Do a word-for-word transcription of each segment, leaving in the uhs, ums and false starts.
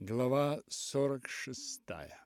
Глава сорок шестая.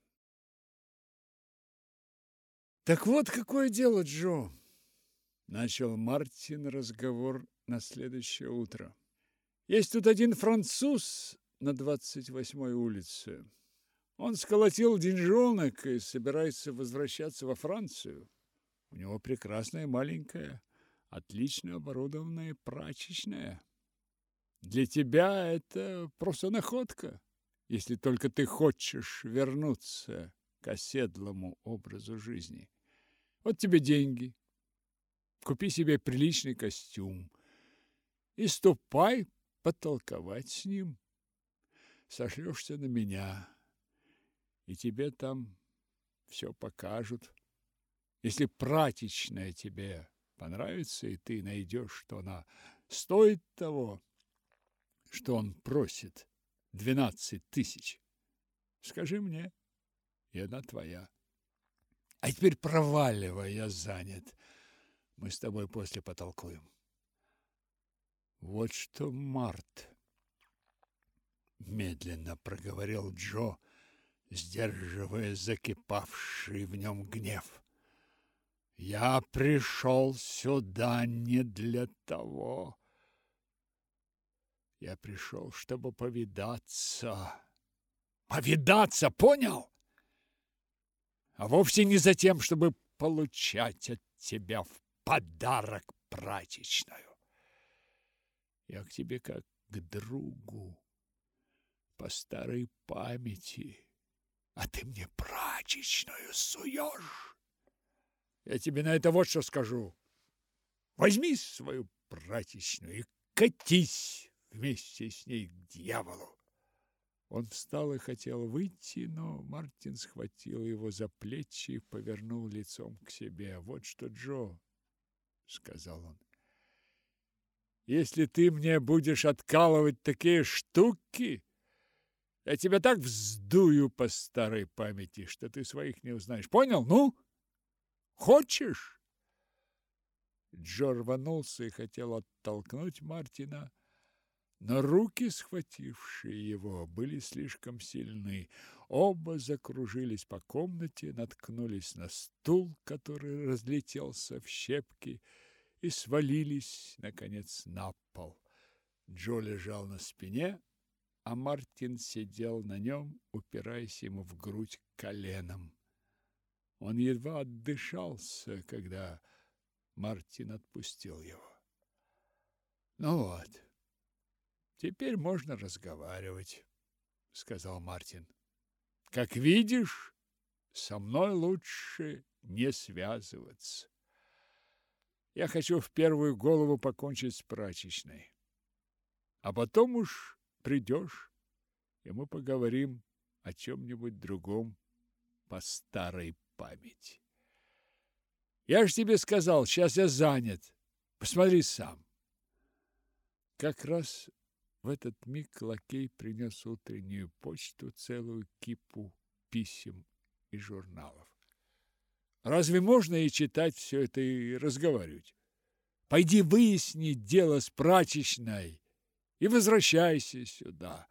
«Так вот какое дело, Джо!» – начал Мартин разговор на следующее утро. «Есть тут один француз на двадцать восьмой улице. Он сколотил деньжонок и собирается возвращаться во Францию. У него прекрасная маленькая, отлично оборудованная прачечная. Для тебя это просто находка, если только ты хочешь вернуться к оседлому образу жизни. Вот тебе деньги. Купи себе приличный костюм и ступай потолковать с ним. Сошлешься на меня, и тебе там все покажут. Если прачечная тебе понравится, и ты найдешь, что она стоит того, что он просит, двенадцать тысяч, скажи мне, и она твоя. А теперь проваливай, я занят. Мы с тобой после потолкуем». «Вот что, Март, — медленно проговорил Джо, сдерживая закипавший в нем гнев, — я пришел сюда не для того. Я пришел, чтобы повидаться. Повидаться, понял? А вовсе не за тем, чтобы получать от тебя в подарок прачечную. Я к тебе как к другу, по старой памяти, а ты мне прачечную суешь. Я тебе на это вот что скажу. Возьми свою прачечную и катись вместе с ней к дьяволу». Он встал и хотел выйти, но Мартин схватил его за плечи и повернул лицом к себе. «Вот что, Джо, — сказал он, — если ты мне будешь откалывать такие штуки, я тебя так вздую по старой памяти, что ты своих не узнаешь. Понял? Ну, хочешь?» Джо рванулся и хотел оттолкнуть Мартина, но руки, схватившие его, были слишком сильны. Оба закружились по комнате, наткнулись на стул, который разлетелся в щепки, и свалились, наконец, на пол. Джо лежал на спине, а Мартин сидел на нем, упираясь ему в грудь коленом. Он едва отдышался, когда Мартин отпустил его. «Ну вот, теперь можно разговаривать», — сказал Мартин. «Как видишь, со мной лучше не связываться. Я хочу в первую голову покончить с прачечной. А потом уж придешь, и мы поговорим о чем-нибудь другом по старой памяти. Я ж тебе сказал, сейчас я занят. Посмотри сам». Как раз в этот миг лакей принес утреннюю почту, целую кипу писем и журналов. «Разве можно и читать все это, и разговаривать? Пойди выясни дело с прачечной и возвращайся сюда».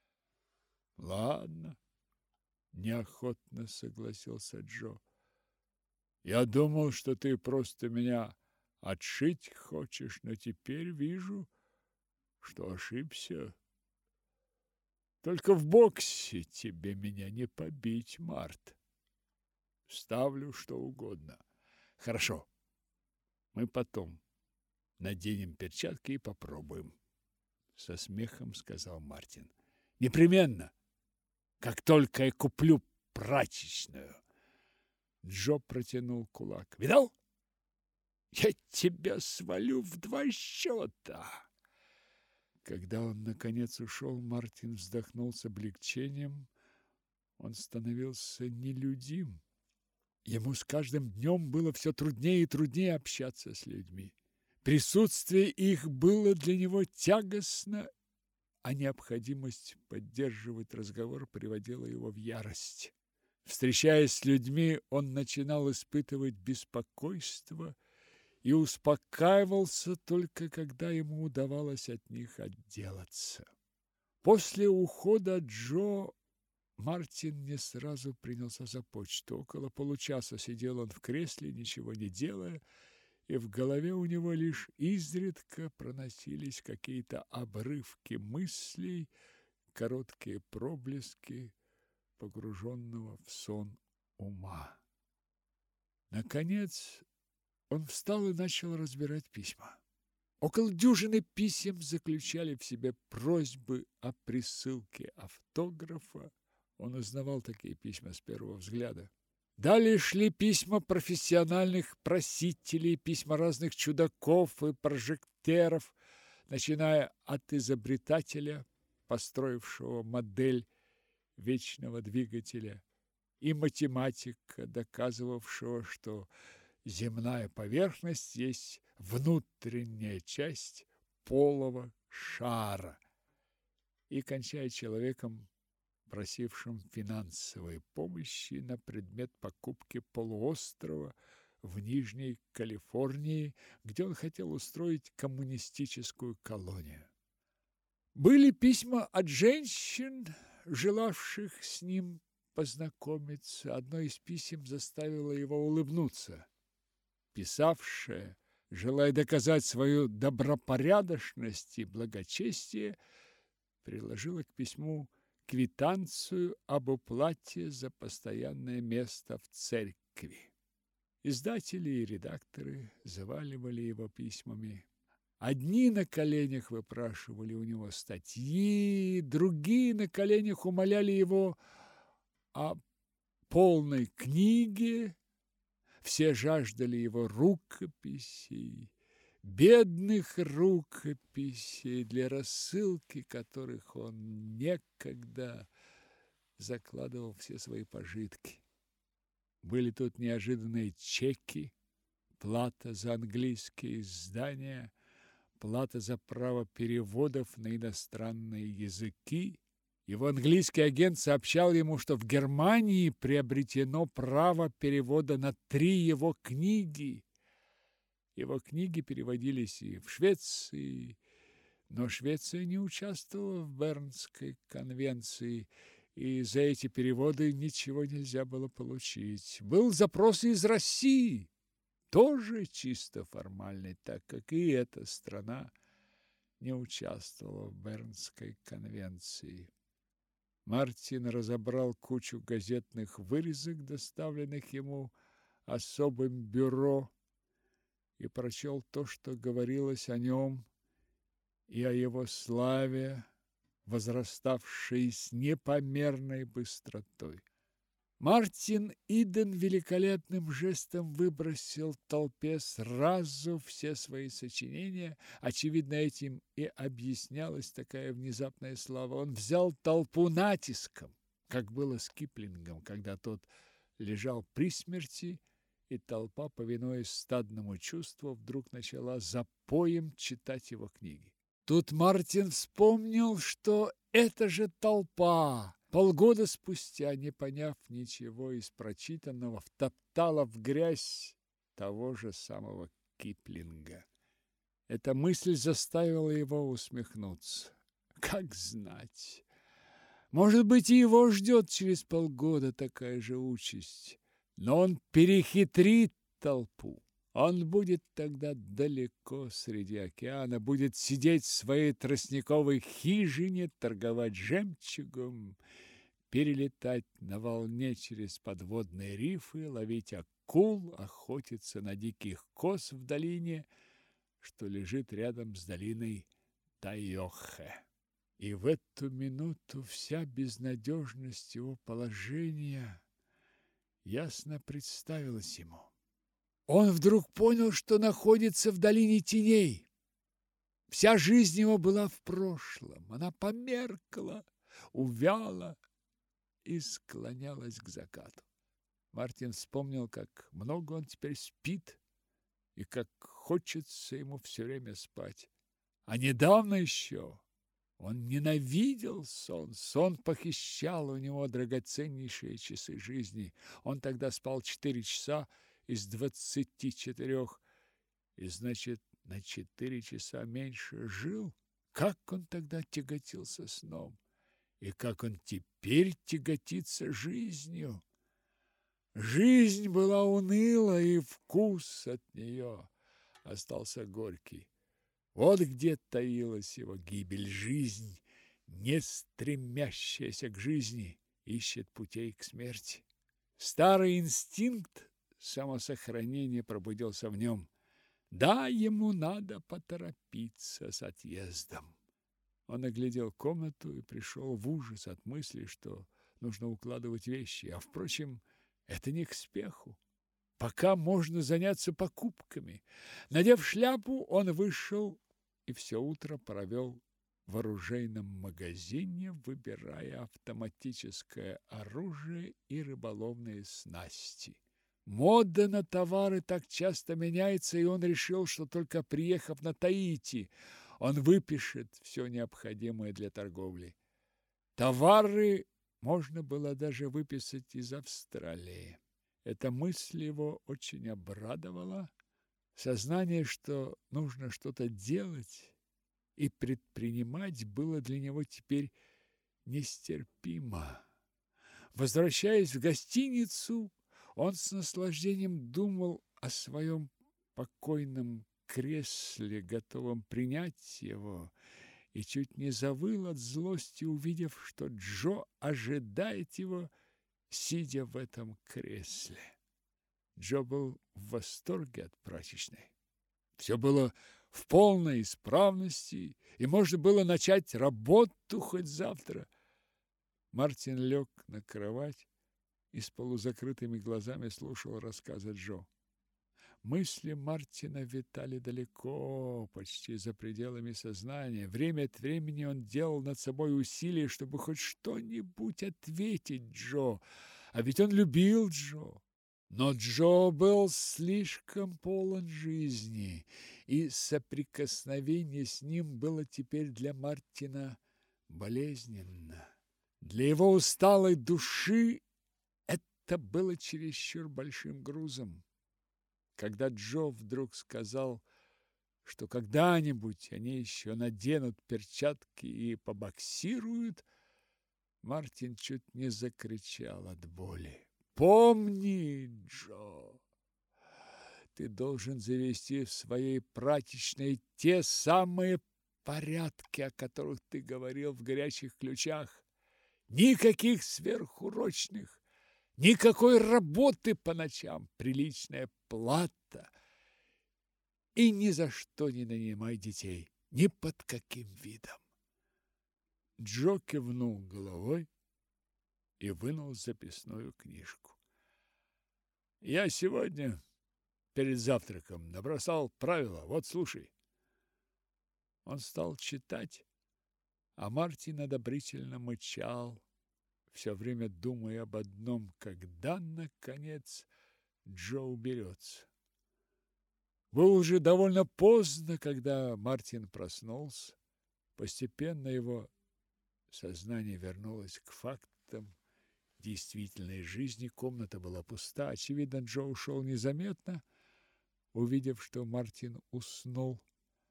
«Ладно», — неохотно согласился Джо. «Я думал, что ты просто меня отшить хочешь, но теперь вижу, что ошибся. Только в боксе тебе меня не побить, Март. Ставлю что угодно. Хорошо, мы потом наденем перчатки и попробуем», — со смехом сказал Мартин. «Непременно, как только я куплю прачечную». Джо протянул кулак. «Видал? Я тебя свалю в два счета». Когда он, наконец, ушел, Мартин вздохнул с облегчением. Он становился нелюдим. Ему с каждым днем было все труднее и труднее общаться с людьми. Присутствие их было для него тягостно, а необходимость поддерживать разговор приводила его в ярость. Встречаясь с людьми, он начинал испытывать беспокойство и успокаивался только когда ему удавалось от них отделаться. После ухода Джо Мартин не сразу принялся за почту. Около получаса сидел он в кресле, ничего не делая, и в голове у него лишь изредка проносились какие-то обрывки мыслей, короткие проблески погруженного в сон ума. Наконец он встал и начал разбирать письма. Около дюжины писем заключали в себе просьбы о присылке автографа. Он узнавал такие письма с первого взгляда. Далее шли письма профессиональных просителей, письма разных чудаков и прожекторов, начиная от изобретателя, построившего модель вечного двигателя, и математика, доказывавшего, что земная поверхность есть внутренняя часть полого шара, и кончая человеком, просившим финансовой помощи на предмет покупки полуострова в Нижней Калифорнии, где он хотел устроить коммунистическую колонию. Были письма от женщин, желавших с ним познакомиться. Одно из писем заставило его улыбнуться. Писавшая, желая доказать свою добропорядочность и благочестие, приложила к письму квитанцию об уплате за постоянное место в церкви. Издатели и редакторы заваливали его письмами. Одни на коленях выпрашивали у него статьи, другие на коленях умоляли его о полной книге. Все жаждали его рукописей, бедных рукописей, для рассылки которых он некогда закладывал все свои пожитки. Были тут неожиданные чеки, плата за английские издания, плата за право переводов на иностранные языки. Его английский агент сообщал ему, что в Германии приобретено право перевода на три его книги. Его книги переводились и в Швеции, но Швеция не участвовала в Бернской конвенции, и за эти переводы ничего нельзя было получить. Был запрос из России, тоже чисто формальный, так как и эта страна не участвовала в Бернской конвенции. Мартин разобрал кучу газетных вырезок, доставленных ему особым бюро, и прочел то, что говорилось о нем и о его славе, возраставшей с непомерной быстротой. Мартин Иден великолепным жестом выбросил толпе сразу все свои сочинения. Очевидно, этим и объяснялась такая внезапная слава. Он взял толпу натиском, как было с Киплингом, когда тот лежал при смерти, и толпа, повинуясь стадному чувству, вдруг начала запоем читать его книги. Тут Мартин вспомнил, что это же толпа полгода спустя, не поняв ничего из прочитанного, втоптала в грязь того же самого Киплинга. Эта мысль заставила его усмехнуться. Как знать, может быть, и его ждет через полгода такая же участь. Но он перехитрит толпу. Он будет тогда далеко среди океана, будет сидеть в своей тростниковой хижине, торговать жемчугом, перелетать на волне через подводные рифы, ловить акул, охотиться на диких коз в долине, что лежит рядом с долиной Тайохе. И в эту минуту вся безнадежность его положения ясно представилась ему. Он вдруг понял, что находится в долине теней. Вся жизнь его была в прошлом. Она померкла, увяла и склонялась к закату. Мартин вспомнил, как много он теперь спит и как хочется ему все время спать. А недавно еще он ненавидел сон. Сон похищал у него драгоценнейшие часы жизни. Он тогда спал четыре часа из двадцати четырех, и, значит, на четыре часа меньше жил. Как он тогда тяготился сном! и как он теперь тяготится жизнью. Жизнь была уныла, и вкус от нее остался горький. Вот где таилась его гибель. Жизнь, не стремящаяся к жизни, ищет путей к смерти. Старый инстинкт самосохранения пробудился в нем. Да, ему надо поторопиться с отъездом. Он оглядел комнату и пришел в ужас от мысли, что нужно укладывать вещи. А, впрочем, это не к спеху. Пока можно заняться покупками. Надев шляпу, он вышел и все утро провел в оружейном магазине, выбирая автоматическое оружие и рыболовные снасти. Мода на товары так часто меняется, и он решил, что только приехав на Таити, он выпишет все необходимое для торговли. Товары можно было даже выписать из Австралии. Эта мысль его очень обрадовала. Сознание, что нужно что-то делать и предпринимать, было для него теперь нестерпимо. Возвращаясь в гостиницу, он с наслаждением думал о своем покойном кресле, готовом принять его, и чуть не завыл от злости, увидев, что Джо ожидает его, сидя в этом кресле. Джо был в восторге от прачечной. Все было в полной исправности, и можно было начать работу хоть завтра. Мартин лег на кровать и с полузакрытыми глазами слушал рассказы Джо. Мысли Мартина витали далеко, почти за пределами сознания. Время от времени он делал над собой усилия, чтобы хоть что-нибудь ответить Джо. А ведь он любил Джо. Но Джо был слишком полон жизни, и соприкосновение с ним было теперь для Мартина болезненно. Для его усталой души это было чересчур большим грузом. Когда Джо вдруг сказал, что когда-нибудь они еще наденут перчатки и побоксируют, Мартин чуть не закричал от боли. «Помни, Джо, ты должен завести в своей прачечной те самые порядки, о которых ты говорил в горячих ключах. Никаких сверхурочных, никакой работы по ночам, приличная плата. И ни за что не нанимай детей, ни под каким видом». Джо кивнул головой и вынул записную книжку. «Я сегодня перед завтраком набросал правила. Вот, слушай». Он стал читать, а Мартин одобрительно мычал, все время думая об одном: когда, наконец, Джо уберется. Было уже довольно поздно, когда Мартин проснулся. Постепенно его сознание вернулось к фактам действительной жизни. Комната была пуста. Очевидно, Джо ушел незаметно, увидев, что Мартин уснул.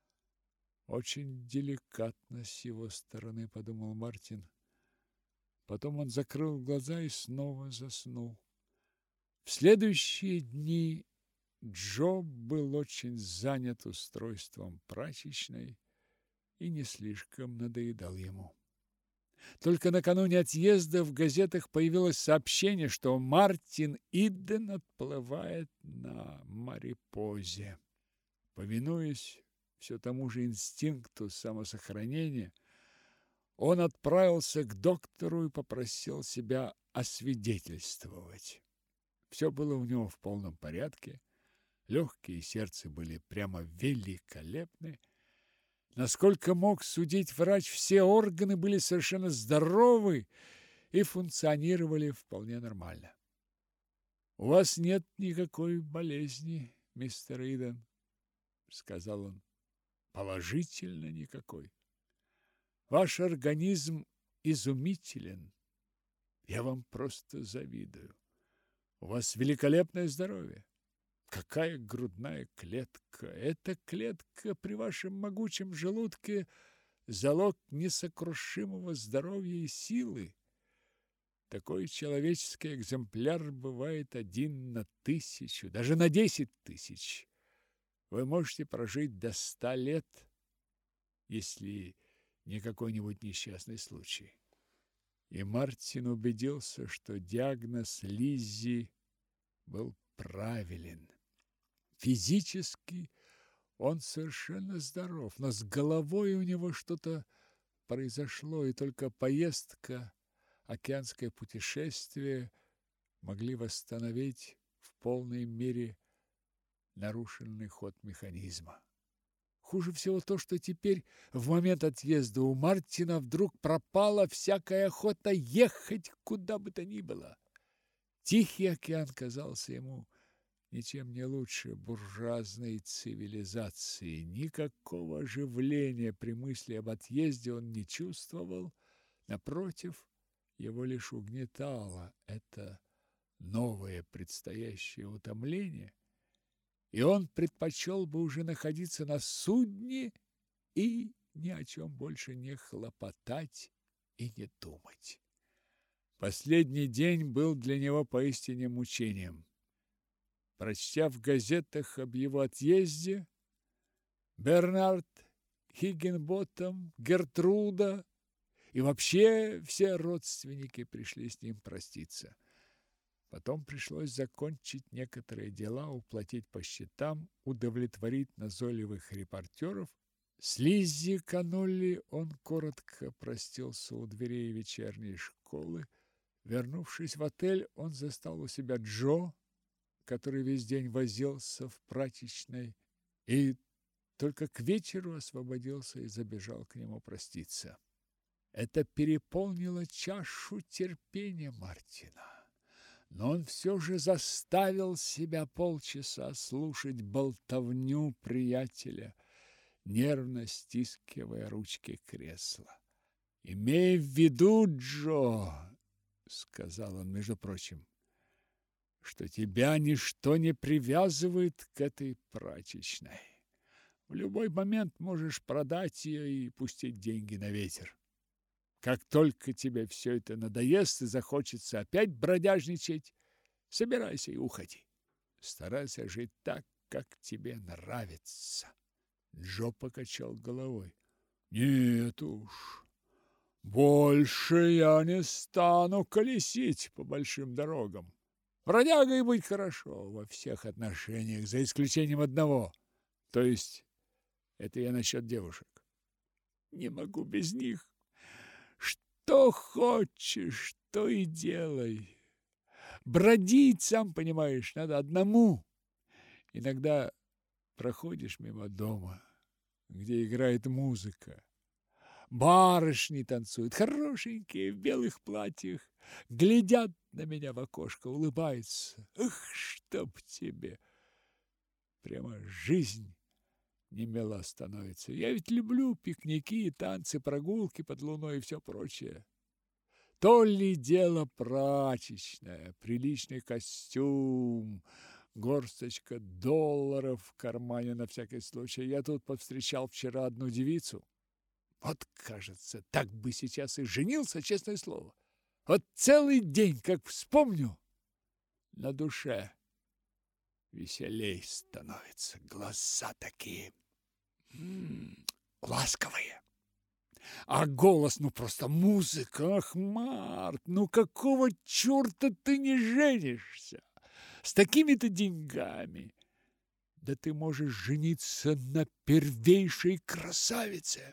Очень деликатно с его стороны, подумал Мартин. Потом он закрыл глаза и снова заснул. В следующие дни Джо был очень занят устройством прачечной и не слишком надоедал ему. Только накануне отъезда в газетах появилось сообщение, что Мартин Идден отплывает на Марипозе. Повинуясь все тому же инстинкту самосохранения, он отправился к доктору и попросил себя освидетельствовать. Все было у него в полном порядке. Легкие и сердце были прямо великолепны. Насколько мог судить врач, все органы были совершенно здоровы и функционировали вполне нормально. «У вас нет никакой болезни, мистер Идден», — сказал он. «Положительно никакой. Ваш организм изумителен. Я вам просто завидую. У вас великолепное здоровье. Какая грудная клетка! Эта клетка при вашем могучем желудке залог несокрушимого здоровья и силы. Такой человеческий экземпляр бывает один на тысячу, даже на десять тысяч. Вы можете прожить до ста лет, если не какой-нибудь несчастный случай. И Мартин убедился, что диагноз Лиззи был правилен. Физически он совершенно здоров, но с головой у него что-то произошло, и только поездка, океанское путешествие могли восстановить в полной мере нарушенный ход механизма. Хуже всего то, что теперь, в момент отъезда, у Мартина вдруг пропала всякая охота ехать куда бы то ни было. Тихий океан казался ему ничем не лучше буржуазной цивилизации. Никакого оживления при мысли об отъезде он не чувствовал. Напротив, его лишь угнетало это новое предстоящее утомление, и он предпочел бы уже находиться на судне и ни о чем больше не хлопотать и не думать. Последний день был для него поистине мучением. Прочтя в газетах об его отъезде, Бернард Хиггинботтем, Гертруда и вообще все родственники пришли с ним проститься. Потом пришлось закончить некоторые дела, уплатить по счетам, удовлетворить назойливых репортеров. С Лиззи Канолли он коротко простился у дверей вечерней школы. Вернувшись в отель, он застал у себя Джо, который весь день возился в прачечной, и только к вечеру освободился и забежал к нему проститься. Это переполнило чашу терпения Мартина. Но он все же заставил себя полчаса слушать болтовню приятеля, нервно стискивая ручки кресла. «Имей в виду, Джо, — сказал он, между прочим, — что тебя ничто не привязывает к этой прачечной. В любой момент можешь продать ее и пустить деньги на ветер. Как только тебе все это надоест и захочется опять бродяжничать, собирайся и уходи. Старайся жить так, как тебе нравится». Джо покачал головой. «Нет уж, больше я не стану колесить по большим дорогам. Бродягой быть хорошо во всех отношениях, за исключением одного. То есть, это я насчет девушек. Не могу без них. Что хочешь, то и делай. Бродить, сам понимаешь, надо одному. Иногда проходишь мимо дома, где играет музыка. Барышни танцуют, хорошенькие, в белых платьях, глядят на меня в окошко, улыбаются. Эх, чтоб тебе! Прямо жизнь немила становится. Я ведь люблю пикники, танцы, прогулки под луной и все прочее. То ли дело прачечная, приличный костюм, горсточка долларов в кармане на всякий случай. Я тут повстречал вчера одну девицу. Вот, кажется, так бы сейчас и женился, честное слово. Вот целый день, как вспомню, на душе веселей становится. Глаза такие м-м, ласковые. А голос, ну просто музыка. Ах, Март, ну какого черта ты не женишься? С такими-то деньгами. Да ты можешь жениться на первейшей красавице.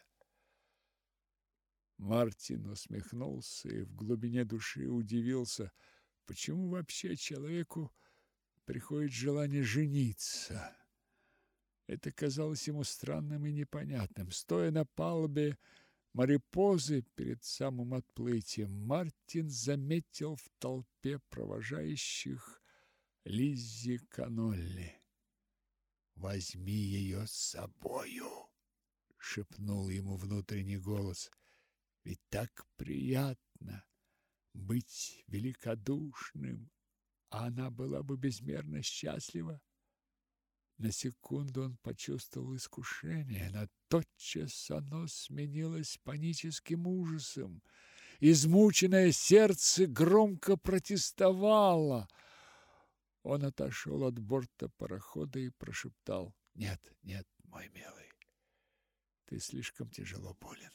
Мартин усмехнулся и в глубине души удивился, почему вообще человеку приходит желание жениться. Это казалось ему странным и непонятным. Стоя на палубе Марипозы перед самым отплытием, Мартин заметил в толпе провожающих Лиззи Канолли. «Возьми ее с собою!» — шепнул ему внутренний голос. «Ведь так приятно быть великодушным, а она была бы безмерно счастлива. На секунду он почувствовал искушение, но тотчас оно сменилось паническим ужасом. Измученное сердце громко протестовало. Он отошел от борта парохода и прошептал: «Нет, нет, мой милый, ты слишком тяжело болен».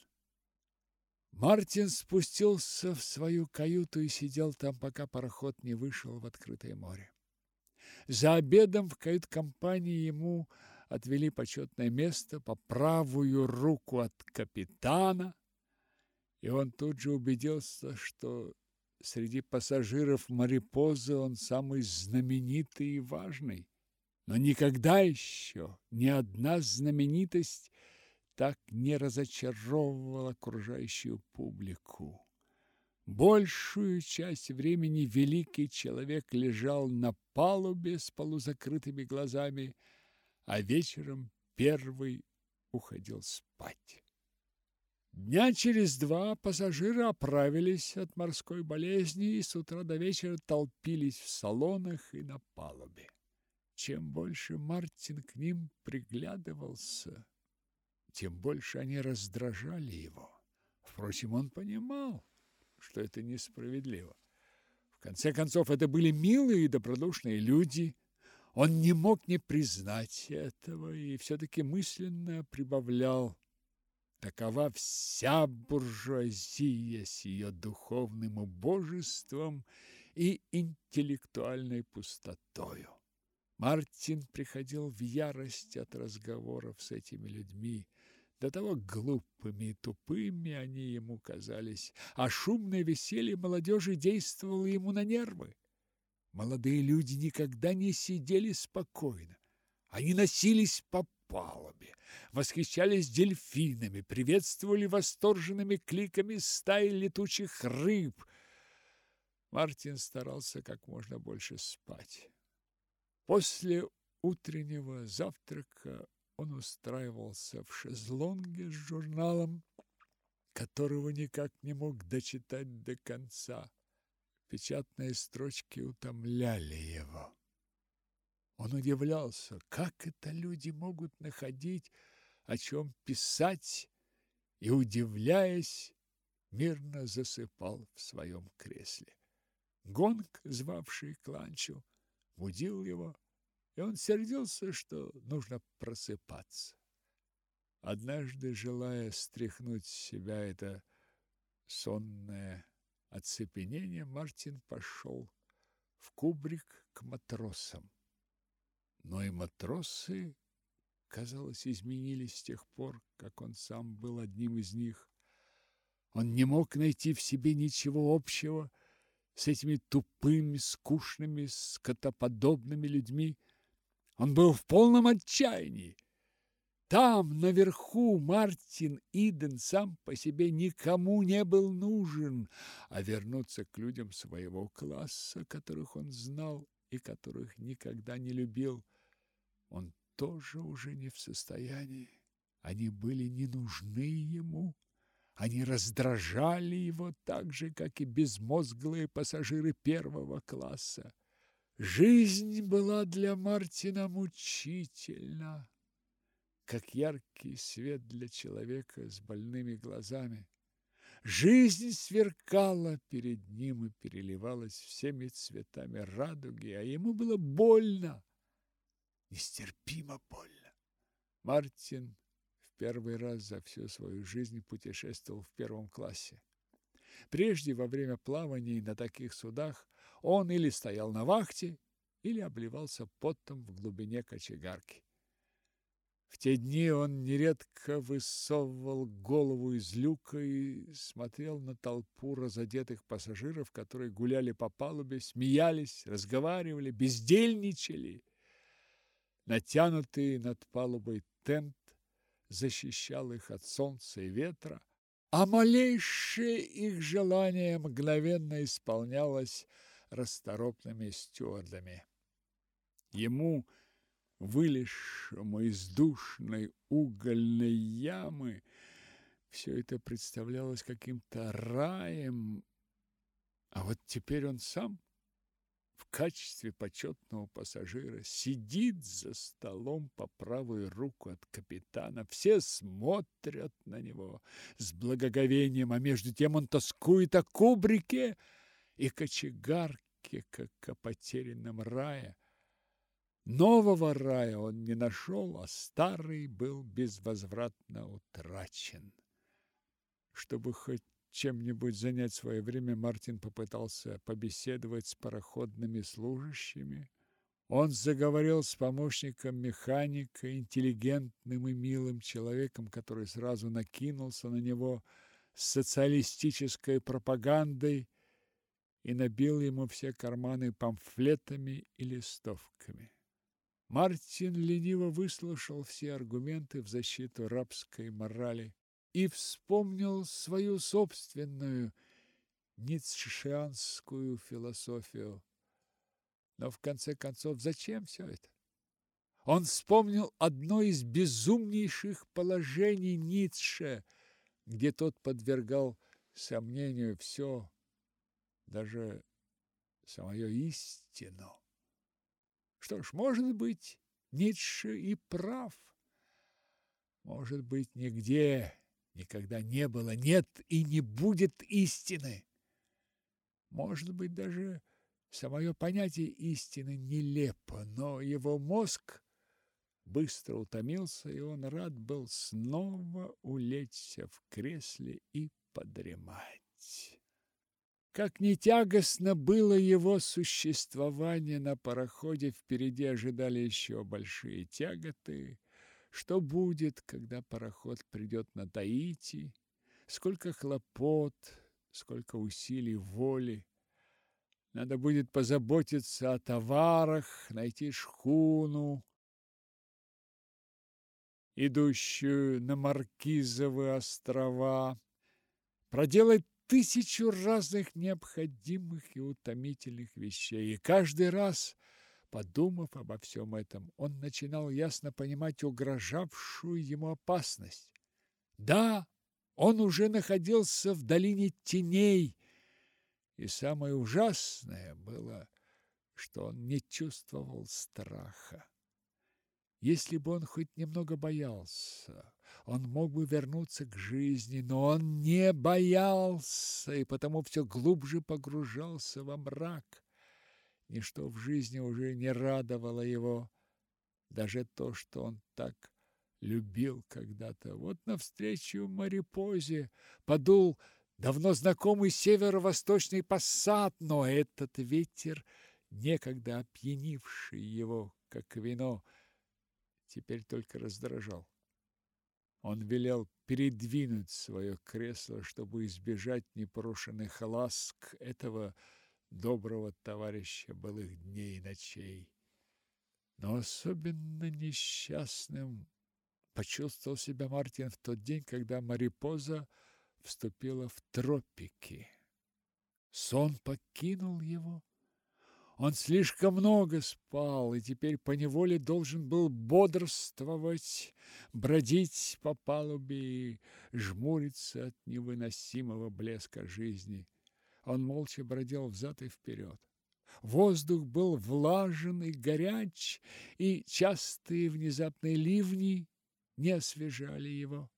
Мартин спустился в свою каюту и сидел там, пока пароход не вышел в открытое море. За обедом в кают-компании ему отвели почетное место по правую руку от капитана, и он тут же убедился, что среди пассажиров Марипозы он самый знаменитый и важный. Но никогда еще ни одна знаменитость так не разочаровывала окружающую публику. Большую часть времени великий человек лежал на палубе с полузакрытыми глазами, а вечером первый уходил спать. Дня через два пассажиры оправились от морской болезни и с утра до вечера толпились в салонах и на палубе. Чем больше Мартин к ним приглядывался, тем больше они раздражали его. Впрочем, он понимал, что это несправедливо. В конце концов, это были милые и добродушные люди. Он не мог не признать этого и все-таки мысленно прибавлял: такова вся буржуазия с ее духовным убожеством и интеллектуальной пустотою. Мартин приходил в ярость от разговоров с этими людьми. До того глупыми и тупыми они ему казались, а шумное веселье молодежи действовало ему на нервы. Молодые люди никогда не сидели спокойно. Они носились по палубе, восхищались дельфинами, приветствовали восторженными кликами стаи летучих рыб. Мартин старался как можно больше спать. После утреннего завтрака он устраивался в шезлонге с журналом, которого никак не мог дочитать до конца. Печатные строчки утомляли его. Он удивлялся, как это люди могут находить, о чем писать, и, удивляясь, мирно засыпал в своем кресле. Гонг, звавший к ланчу, будил его, и он сердился, что нужно просыпаться. Однажды, желая стряхнуть с себя это сонное оцепенение, Мартин пошел в кубрик к матросам. Но и матросы, казалось, изменились с тех пор, как он сам был одним из них. Он не мог найти в себе ничего общего с этими тупыми, скучными, скотоподобными людьми. Он был в полном отчаянии. Там, наверху, Мартин Иден сам по себе никому не был нужен, а вернуться к людям своего класса, которых он знал и которых никогда не любил, он тоже уже не в состоянии. Они были не нужны ему. Они раздражали его так же, как и безмозглые пассажиры первого класса. Жизнь была для Мартина мучительна, как яркий свет для человека с больными глазами. Жизнь сверкала перед ним и переливалась всеми цветами радуги, а ему было больно, нестерпимо больно. Мартин в первый раз за всю свою жизнь путешествовал в первом классе. Прежде, во время плаваний на таких судах, он или стоял на вахте, или обливался потом в глубине кочегарки. В те дни он нередко высовывал голову из люка и смотрел на толпу разодетых пассажиров, которые гуляли по палубе, смеялись, разговаривали, бездельничали. Натянутый над палубой тент защищал их от солнца и ветра, а малейшее их желание мгновенно исполнялось расторопными стюардами. Ему, вылезшему из душной угольной ямы, все это представлялось каким-то раем, а вот теперь он сам в качестве почетного пассажира, сидит за столом по правую руку от капитана. Все смотрят на него с благоговением, а между тем он тоскует о кубрике и кочегарке, как о потерянном рае. Нового рая он не нашел, а старый был безвозвратно утрачен. Чтобы хоть чем-нибудь занять свое время, Мартин попытался побеседовать с пароходными служащими. Он заговорил с помощником механика, интеллигентным и милым человеком, который сразу накинулся на него с социалистической пропагандой и набил ему все карманы памфлетами и листовками. Мартин лениво выслушал все аргументы в защиту рабской морали и вспомнил свою собственную ницшеанскую философию. Но в конце концов, зачем все это? Он вспомнил одно из безумнейших положений Ницше, где тот подвергал сомнению все, даже самую истину. Что ж, может быть, Ницше и прав. Может быть, нигде никогда не было, нет и не будет истины. Может быть, даже самое понятие истины нелепо, но его мозг быстро утомился, и он рад был снова улечься в кресле и подремать. Как ни тягостно было его существование на пароходе, впереди ожидали еще большие тяготы. Что будет, когда пароход придет на Таити? Сколько хлопот, сколько усилий воли. Надо будет позаботиться о товарах, найти шхуну, идущую на Маркизовы острова, проделать тысячу разных необходимых и утомительных вещей. И каждый раз, подумав обо всем этом, он начинал ясно понимать угрожавшую ему опасность. Да, он уже находился в долине теней, и самое ужасное было, что он не чувствовал страха. Если бы он хоть немного боялся, он мог бы вернуться к жизни, но он не боялся, и потому все глубже погружался во мрак. Ничто в жизни уже не радовало его, даже то, что он так любил когда-то. Вот навстречу Марипозе подул давно знакомый северо-восточный пассат, но этот ветер, некогда опьянивший его, как вино, теперь только раздражал. Он велел передвинуть свое кресло, чтобы избежать непрошенных ласк этого доброго товарища былых дней и ночей. Но особенно несчастным почувствовал себя Мартин в тот день, когда Марипоза вступила в тропики. Сон покинул его. Он слишком много спал и теперь поневоле должен был бодрствовать, бродить по палубе и жмуриться от невыносимого блеска жизни. Он молча бродил взад и вперед. Воздух был влажен и горяч, и частые внезапные ливни не освежали его.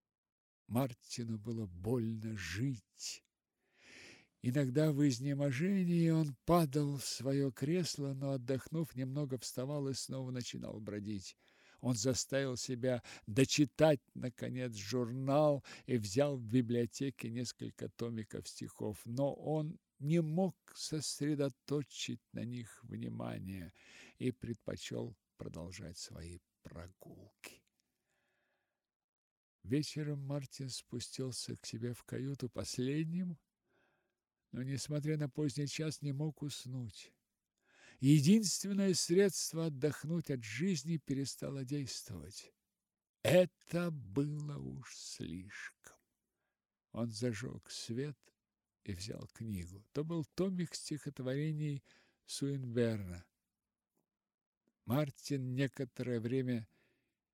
Мартину было больно жить. Иногда в изнеможении он падал в свое кресло, но, отдохнув, немного вставал и снова начинал бродить. Он заставил себя дочитать, наконец, журнал и взял в библиотеке несколько томиков стихов, но он не мог сосредоточить на них внимание и предпочел продолжать свои прогулки. Вечером Мартин спустился к себе в каюту последним, но, несмотря на поздний час, не мог уснуть. Единственное средство отдохнуть от жизни перестало действовать. Это было уж слишком. Он зажег свет и взял книгу. То был томик стихотворений Суинберна. Мартин некоторое время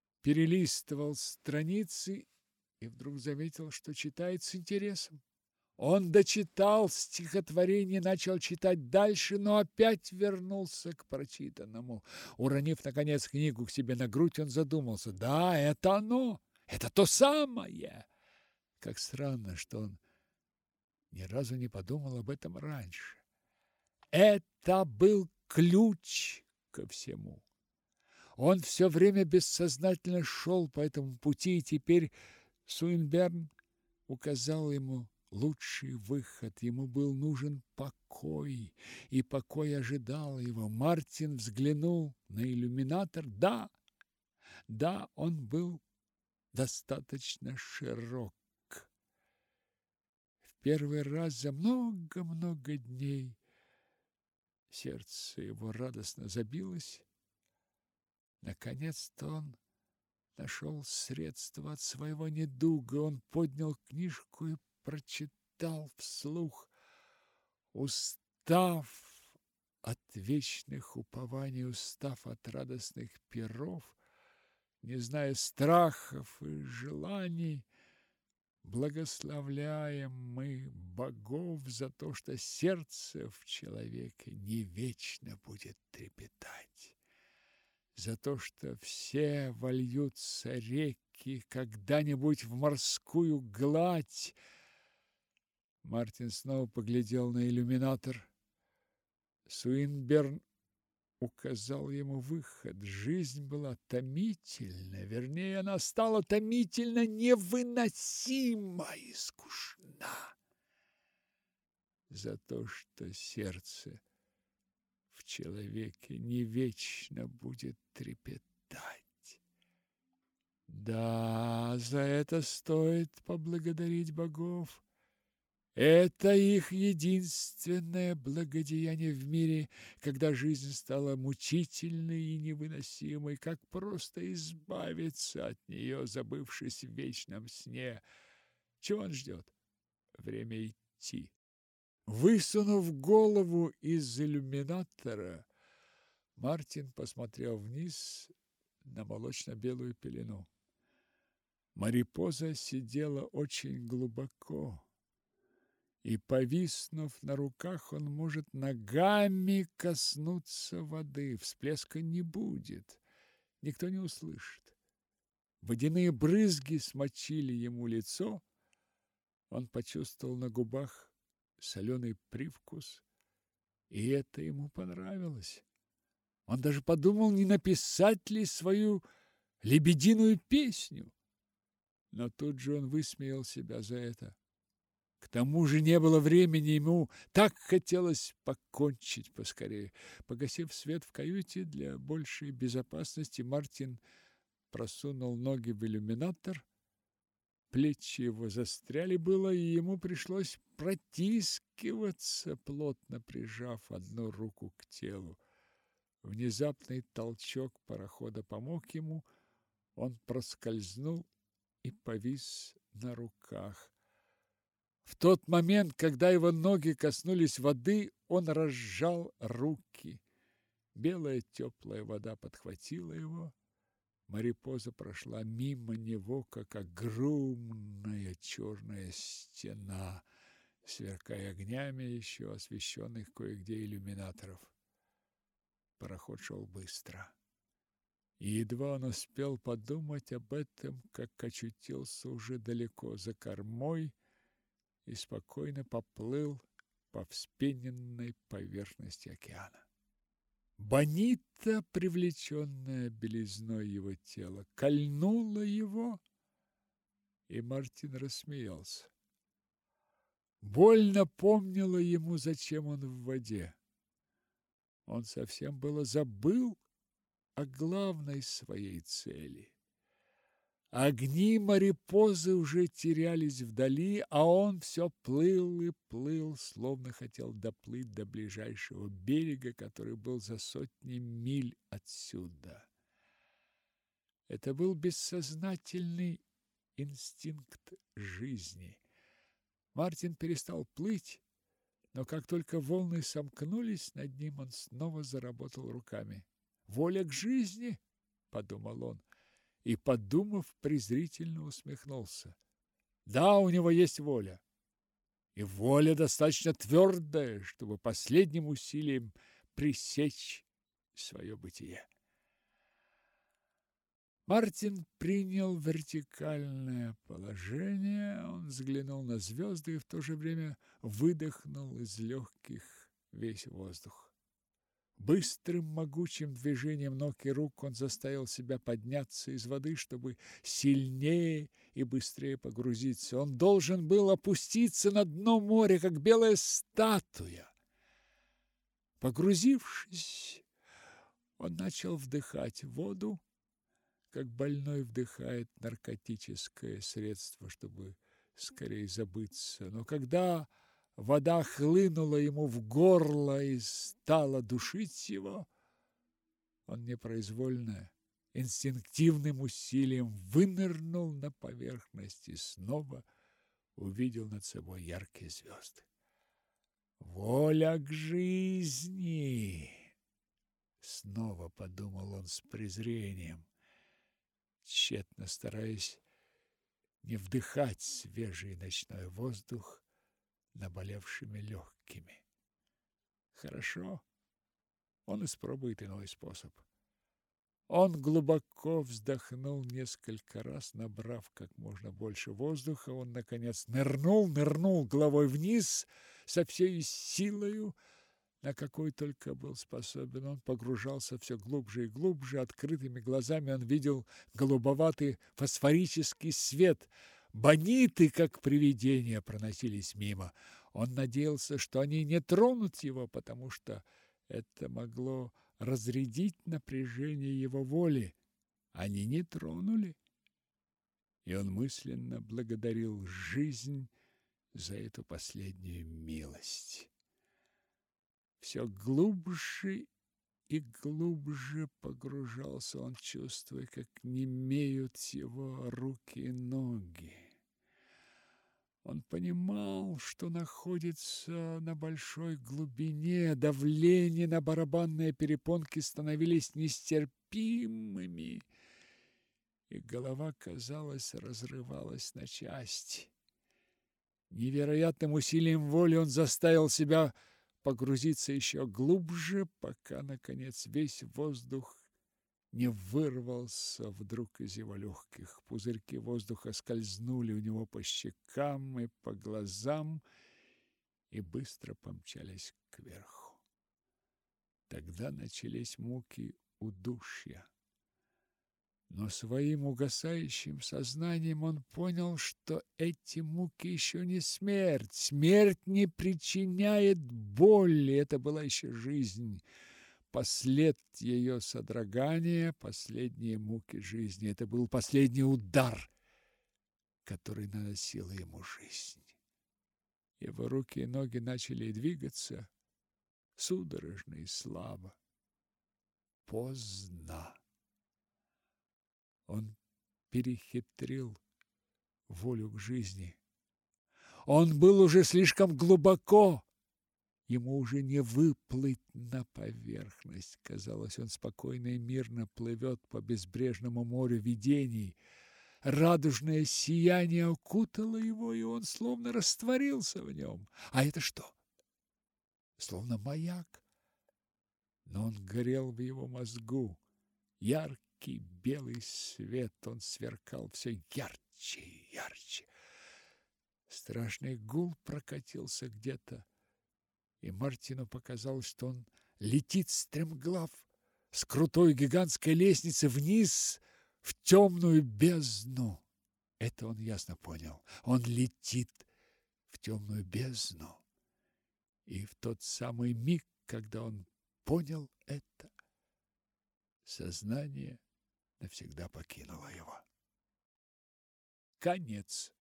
перелистывал страницы и вдруг заметил, что читает с интересом. Он дочитал стихотворение, начал читать дальше, но опять вернулся к прочитанному. Уронив, наконец, книгу к себе на грудь, он задумался. Да, это оно, это то самое. Как странно, что он ни разу не подумал об этом раньше. Это был ключ ко всему. Он все время бессознательно шел по этому пути, и теперь Суинберн указал ему лучший выход. Ему был нужен покой, и покой ожидал его. Мартин взглянул на иллюминатор. Да, да, он был достаточно широк. В первый раз за много-много дней сердце его радостно забилось. Наконец-то он нашел средство от своего недуга. Он поднял книжку и прочитал вслух. Устав от вечных упований, устав от радостных пиров, не зная страхов и желаний, благословляем мы богов за то, что сердце в человеке не вечно будет трепетать, за то, что все вольются реки когда-нибудь в морскую гладь. Мартин снова поглядел на иллюминатор. Суинберн указал ему выход. Жизнь была томительна, вернее, она стала томительно невыносима и скучна за то, что сердце в человеке не вечно будет трепетать. Да, за это стоит поблагодарить богов. Это их единственное благодеяние в мире, когда жизнь стала мучительной и невыносимой. Как просто избавиться от нее, забывшись в вечном сне. Чего он ждет? Время идти. Высунув голову из иллюминатора, Мартин посмотрел вниз на молочно-белую пелену. Марипоза сидела очень глубоко, и, повиснув на руках, он может ногами коснуться воды. Всплеска не будет, никто не услышит. Водяные брызги смочили ему лицо. Он почувствовал на губах соленый привкус, и это ему понравилось. Он даже подумал, не написать ли свою лебединую песню. Но тут же он высмеял себя за это. К тому же не было времени, ему так хотелось покончить поскорее. Погасив свет в каюте для большей безопасности, Мартин просунул ноги в иллюминатор. Плечи его застряли было, и ему пришлось протискиваться, плотно прижав одну руку к телу. Внезапный толчок парохода помог ему. Он проскользнул и повис на руках. В тот момент, когда его ноги коснулись воды, он разжал руки. Белая теплая вода подхватила его. Марипоза прошла мимо него, как огромная черная стена, сверкая огнями еще освещенных кое-где иллюминаторов. Пароход шел быстро. И едва он успел подумать об этом, как очутился уже далеко за кормой и спокойно поплыл по вспененной поверхности океана. Бонита, привлеченная белизной его тела, кольнула его, и Мартин рассмеялся. Боль напомнила ему, зачем он в воде. Он совсем было забыл о главной своей цели. Огни Марипозы уже терялись вдали, а он все плыл и плыл, словно хотел доплыть до ближайшего берега, который был за сотни миль отсюда. Это был бессознательный инстинкт жизни. Мартин перестал плыть, но как только волны сомкнулись над ним, он снова заработал руками. «Воля к жизни!» — подумал он. И, подумав, презрительно усмехнулся. Да, у него есть воля. и воля достаточно твердая, чтобы последним усилием пресечь свое бытие. Мартин принял вертикальное положение, он взглянул на звезды и в то же время выдохнул из легких весь воздух. Быстрым могучим движением ног и рук он заставил себя подняться из воды, чтобы сильнее и быстрее погрузиться. Он должен был опуститься на дно моря, как белая статуя. Погрузившись, он начал вдыхать воду, как больной вдыхает наркотическое средство, чтобы скорее забыться. Но когда вода хлынула ему в горло и стала душить его, он непроизвольно, инстинктивным усилием вынырнул на поверхность и снова увидел над собой яркие звезды. «Воля к жизни!» — снова подумал он с презрением, тщетно стараясь не вдыхать свежий ночной воздух наболевшими легкими. Хорошо, он испробует иной способ. Он глубоко вздохнул несколько раз, набрав как можно больше воздуха. Он, наконец, нырнул, нырнул головой вниз со всей силою, на какой только был способен. Он погружался все глубже и глубже. Открытыми глазами он видел голубоватый фосфорический свет. Бониты, как привидения, проносились мимо. Он надеялся, что они не тронут его, потому что это могло разрядить напряжение его воли. Они не тронули. И он мысленно благодарил жизнь за эту последнюю милость. Все глубже и глубже погружался он, чувствуя, как немеют его руки и ноги. Он понимал, что находится на большой глубине, давление на барабанные перепонки становились нестерпимыми, и голова, казалось, разрывалась на части. Невероятным усилием воли он заставил себя погрузиться еще глубже, пока, наконец, весь воздух не вырвался вдруг из его легких. Пузырьки воздуха скользнули у него по щекам и по глазам и быстро помчались кверху. Тогда начались муки удушья. Но своим угасающим сознанием он понял, что эти муки еще не смерть. Смерть не причиняет боли. Это была еще жизнь. Послед ее содрогания, последние муки жизни. Это был последний удар, который наносила ему жизнь. Его руки и ноги начали двигаться судорожно и слабо. Поздно. Он перехитрил волю к жизни. Он был уже слишком глубоко. Ему уже не выплыть на поверхность. Казалось, он спокойно и мирно плывет по безбрежному морю видений. Радужное сияние окутало его, и он словно растворился в нем. А это что? Словно маяк. Но он горел в его мозгу. Яркий белый свет, он сверкал все ярче и ярче. Страшный гул прокатился где-то, и Мартину показалось, что он летит стремглав с крутой гигантской лестницы вниз в темную бездну. Это он ясно понял. Он летит в темную бездну. И в тот самый миг, когда он понял это, сознание навсегда покинуло его. Конец.